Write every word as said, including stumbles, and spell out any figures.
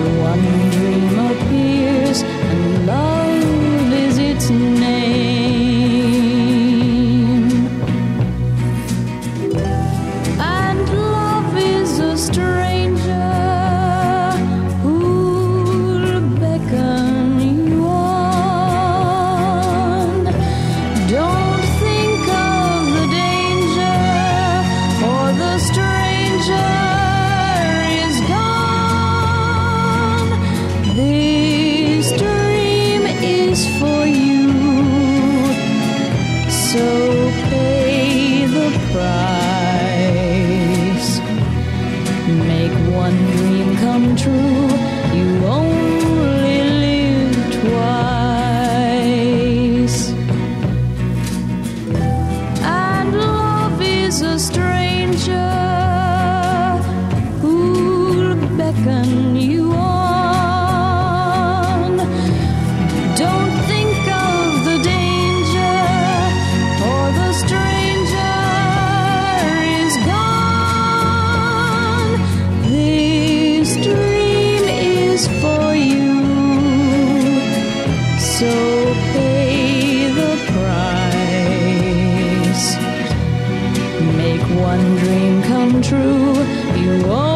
one dream appears, and love is its name. And love is a stranger who'll beckon you on. Don't think of the danger, for the stranger is gone. This dream is for you, so pay the price. Make one dream come true. You only live twice. And love is a stranger who'll beckon you on. Don't think of the danger, for the stranger is gone. This dream is for you, so pay the price. Make one dream come true. You